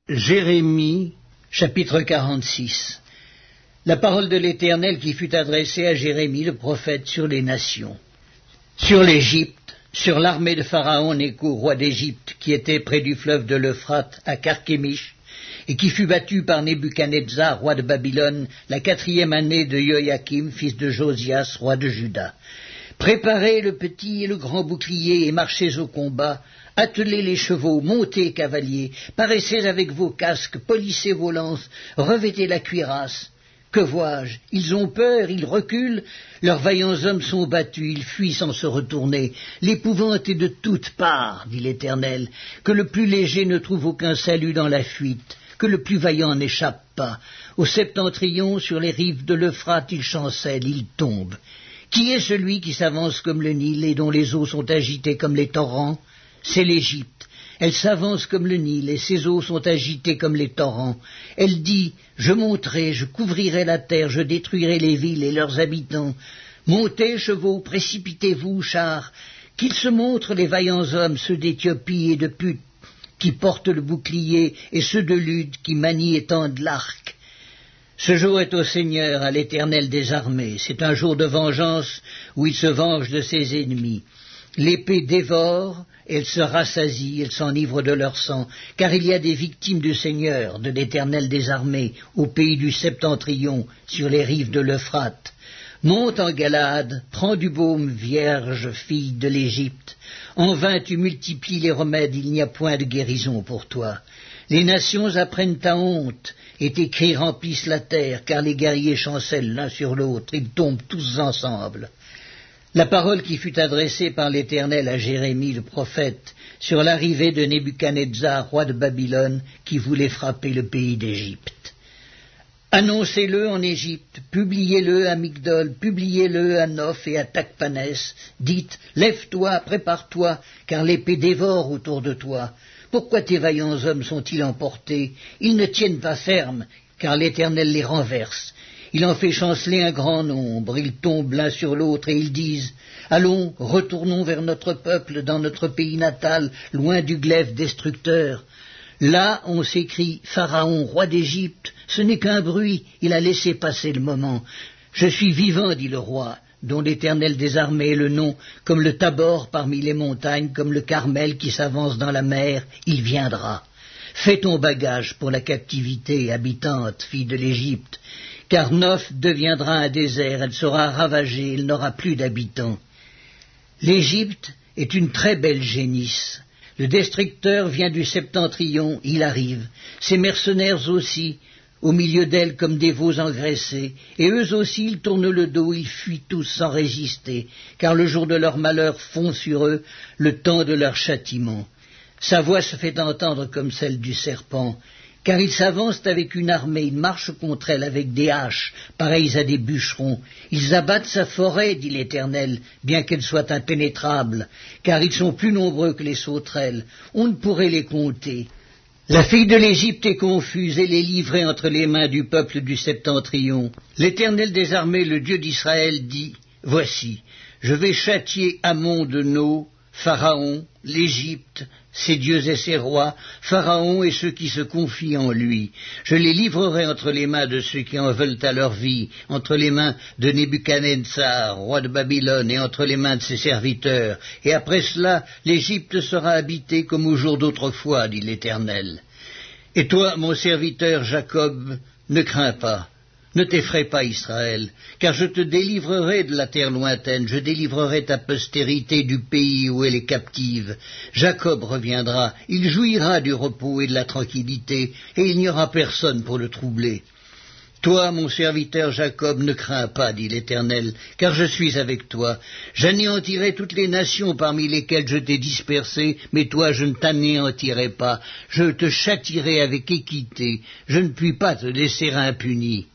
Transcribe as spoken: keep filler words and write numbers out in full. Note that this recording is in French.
Jérémie, chapitre quarante-six. La parole de l'Éternel qui fut adressée à Jérémie le prophète sur les nations. Sur l'Égypte, sur l'armée de Pharaon Nécho, roi d'Égypte, qui était près du fleuve de l'Euphrate, à Carchemish, et qui fut battu par Nebuchadnezzar, roi de Babylone, la quatrième année de Joachim, fils de Josias, roi de Juda. Préparez le petit et le grand bouclier et marchez au combat, attelez les chevaux, montez cavaliers, paraissez avec vos casques, polissez vos lances, revêtez la cuirasse. Que vois-je? Ils ont peur, ils reculent, leurs vaillants hommes sont battus, ils fuient sans se retourner. L'épouvante est de toutes parts, dit l'Éternel, que le plus léger ne trouve aucun salut dans la fuite, que le plus vaillant n'échappe pas. Au septentrion, sur les rives de l'Euphrate, il chancelle, il tombe. Qui est celui qui s'avance comme le Nil et dont les eaux sont agitées comme les torrents? C'est l'Égypte. Elle s'avance comme le Nil et ses eaux sont agitées comme les torrents. Elle dit, je monterai, je couvrirai la terre, je détruirai les villes et leurs habitants. Montez, chevaux, précipitez-vous, chars, qu'ils se montrent les vaillants hommes, ceux d'Éthiopie et de Put, qui portent le bouclier, et ceux de Lude, qui manient et tendent l'arc. Ce jour est au Seigneur, à l'Éternel des armées. C'est un jour de vengeance où il se venge de ses ennemis. L'épée dévore, elle se rassasie, elle s'enivre de leur sang, car il y a des victimes du Seigneur, de l'Éternel des armées, au pays du septentrion, sur les rives de l'Euphrate. Monte en Galade, prends du baume, vierge, fille de l'Égypte. En vain tu multiplies les remèdes, il n'y a point de guérison pour toi. Les nations apprennent ta honte, et tes cris remplissent la terre, car les guerriers chancellent l'un sur l'autre, ils tombent tous ensemble. La parole qui fut adressée par l'Éternel à Jérémie le prophète sur l'arrivée de Nebuchadnezzar, roi de Babylone, qui voulait frapper le pays d'Égypte. Annoncez-le en Égypte, publiez-le à Migdol, publiez-le à Noph et à Tachpanès. Dites, lève-toi, prépare-toi, car l'épée dévore autour de toi. Pourquoi tes vaillants hommes sont-ils emportés? Ils ne tiennent pas ferme, car l'Éternel les renverse. Il en fait chanceler un grand nombre, ils tombent l'un sur l'autre et ils disent « Allons, retournons vers notre peuple, dans notre pays natal, loin du glaive destructeur. » Là, on s'écrie « Pharaon, roi d'Égypte, ce n'est qu'un bruit, il a laissé passer le moment. Je suis vivant, dit le roi, dont l'Éternel des armées est le nom, comme le Tabor parmi les montagnes, comme le Carmel qui s'avance dans la mer, il viendra. Fais ton bagage pour la captivité, habitante, fille de l'Égypte. Car Noph deviendra un désert, elle sera ravagée, elle n'aura plus d'habitants. L'Égypte est une très belle génisse. Le destructeur vient du septentrion, il arrive. Ses mercenaires aussi, au milieu d'elle comme des veaux engraissés. Et eux aussi, ils tournent le dos, ils fuient tous sans résister, car le jour de leur malheur fond sur eux, le temps de leur châtiment. Sa voix se fait entendre comme celle du serpent. Car ils s'avancent avec une armée, ils marchent contre elle avec des haches, pareilles à des bûcherons. Ils abattent sa forêt, dit l'Éternel, bien qu'elle soit impénétrable, car ils sont plus nombreux que les sauterelles. On ne pourrait les compter. La fille de l'Égypte est confuse, elle est livrée entre les mains du peuple du septentrion. L'Éternel des armées, le Dieu d'Israël, dit, « Voici, je vais châtier Amon de No, Pharaon, l'Égypte, ses dieux et ses rois, Pharaon et ceux qui se confient en lui. Je les livrerai entre les mains de ceux qui en veulent à leur vie, entre les mains de Nebuchadnezzar, roi de Babylone, et entre les mains de ses serviteurs. Et après cela, l'Égypte sera habitée comme au jour d'autrefois, dit l'Éternel. Et toi, mon serviteur Jacob, ne crains pas. Ne t'effraie pas, Israël, car je te délivrerai de la terre lointaine, je délivrerai ta postérité du pays où elle est captive. Jacob reviendra, il jouira du repos et de la tranquillité, et il n'y aura personne pour le troubler. Toi, mon serviteur Jacob, ne crains pas, dit l'Éternel, car je suis avec toi. J'anéantirai toutes les nations parmi lesquelles je t'ai dispersé, mais toi je ne t'anéantirai pas. Je te châtierai avec équité, je ne puis pas te laisser impuni.